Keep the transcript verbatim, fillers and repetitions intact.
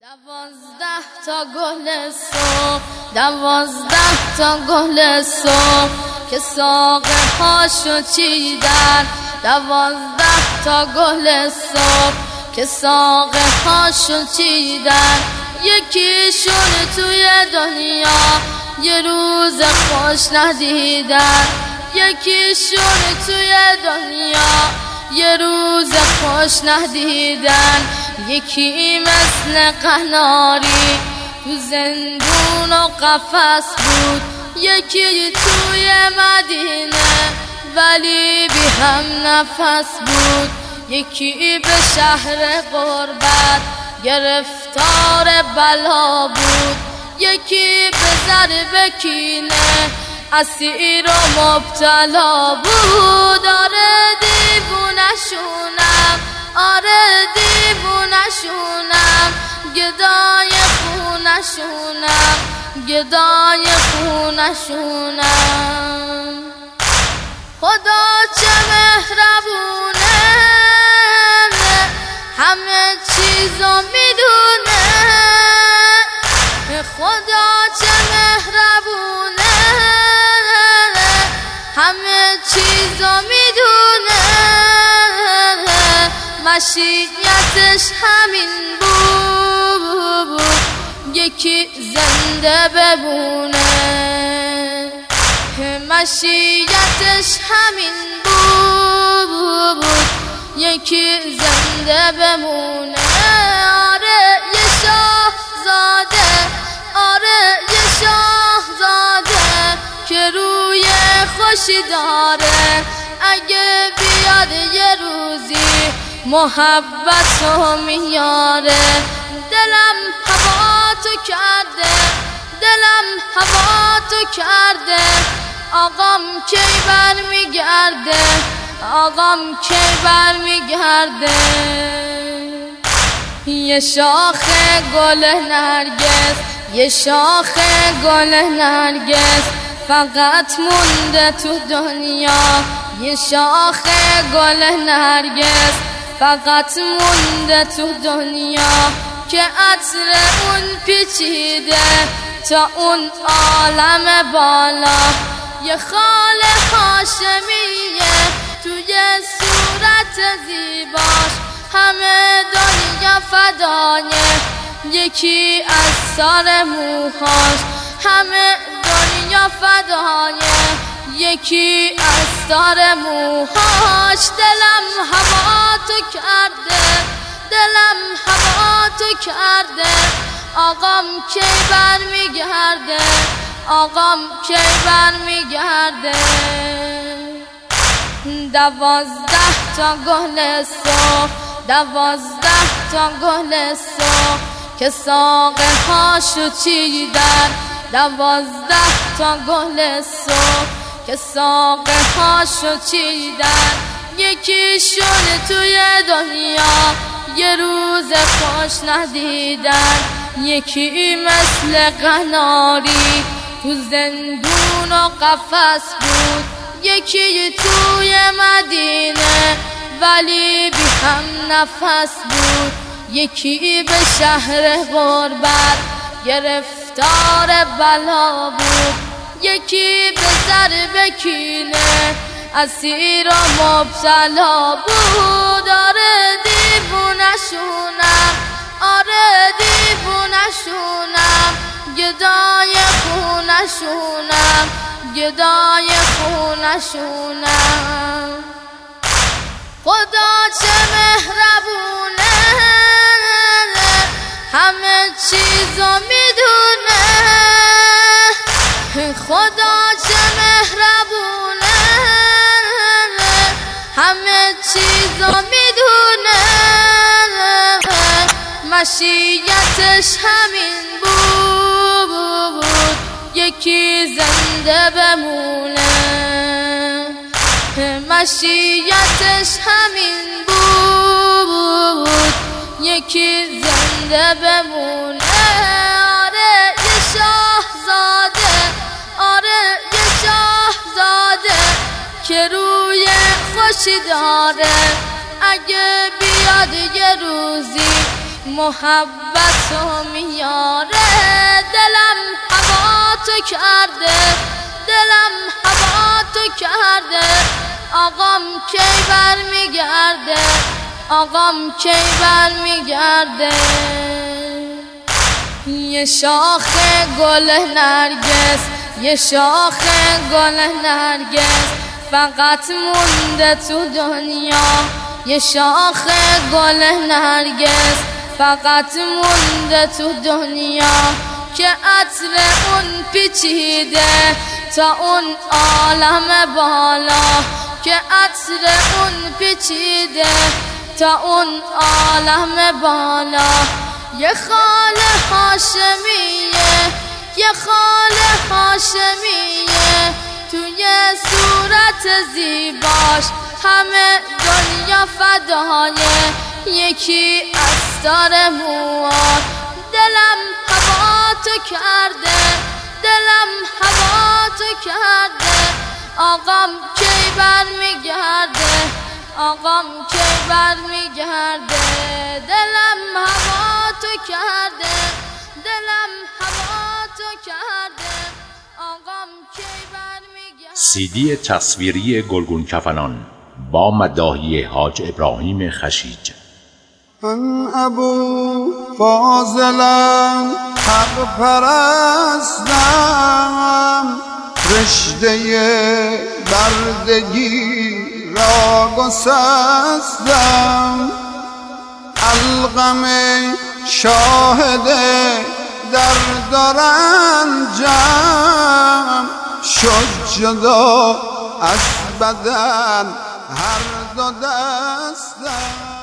دوازده تا گل صبح، دوازده تا گل صبح که ساقه هاشو چیدن، دوازده تا گل صبح که ساقه هاشو چیدن. یکیشون توی دنیا یه روز خوش ندیدن، یکیشون توی دنیا یه روز خوش ندیدن. یکی مثل قناری تو زندون و قفس بود، یکی توی مدینه ولی بی هم نفس بود. یکی به شهر غربت گرفتار بلا بود، یکی به ضرب کینه اسیر و مبتلا بود. آره دیوونشونم، آره دیوونشونم، گدای خونشونم، گدای خونشونم. خدا چه مهربونه، همه چیزو میدونه. خدا چه مهربونه، همه چیزو میدونه. مشیتش همین بود، یکی زنده بمونه. مشیتش همین بود، یکی زنده بمونه. آره یه شاهزاده، آره یه شاهزاده که روی خوشی داره. اگه بیاد یه روزی محبتو میاره. دلم هوا تو کرده، دلم هوا تو کرده. آقام کی بر میگرده، آقام کی بر میگرده. یه شاخ گل نرگس، یه شاخ گل نرگس فقط مونده تو دنیا. یه شاخ گل نرگس فقط مونده تو دنیا که عطر اون پیچیده تا اون عالم بالا. یه خال هاشمیه توی صورت زیباش، همه دنیا فدایه. یکی از سر موهاش، همه دنیا فدایه. یکی از سر موهاش. دلم هوا تو کرده، دلم هوا تو کرده. آقام کی بر میگرده، آقام کی بر میگرده. دوازده تا گل صبح، دوازده تا گل صبح که ساقه هاشو چیدن، دوازده تا گل صبح که ساقه هاشو چیدن. یکیشون توی دنیا یه روز خوش ندیدن، یکی مثل قناری تو زندون و قفس بود، یکی توی مدینه ولی بی هم نفس بود. یکی به شهر غربت گرفتار بلا بود، یکی به ضرب کینه اسیر و مبتلا بود. آره دیوونشونم، آره دیوونشونم، گدای خونشونم، گدای خونشونم. خدا چه مهربونه، همه چیزو میدونه. خدا چه مهربونه، همه چیزو میدونه. مشیتش همین بود، یکی زنده بمونه. مشیتش همین بود، یکی زنده بمونه. آره یه شاهزاده، آره یه شاهزاده که روی خوشی داره. اگه بیاد یه روزی محبتو میاره. دلم هوا تو کرده، دلم هوا تو کرده. آقام کی بر میگرده، آقام کی بر میگرده. یه شاخ گل نرگس، یه شاخ گل نرگس فقط مونده تو دنیا. یه شاخ گل نرگس فقط مونده تو دنیا که عطر اون پیچیده تا اون عالم بالا، که عطر اون پیچیده تا اون عالم بالا. یه خال هاشمیه، یه خال هاشمیه توی صورت زیباش همه دنیا فدایه. یکی از دار موها دلم هوا تو کرده، دلم هوا تو کرده. آقام کی بر میگرده، آقام کی بر میگرده. دلم هوا تو کرده، دلم هوا تو کرده. آقام کی بر میگرده. سی دی تصویری گلگون کفنان با مداحی حاج ابراهیم خشیج. من ابو فاضلم، حق پرستم، رشته بردگی را گسستم. علقم شاهد درد و رنجم شد جدا از بدن هر دو دستم.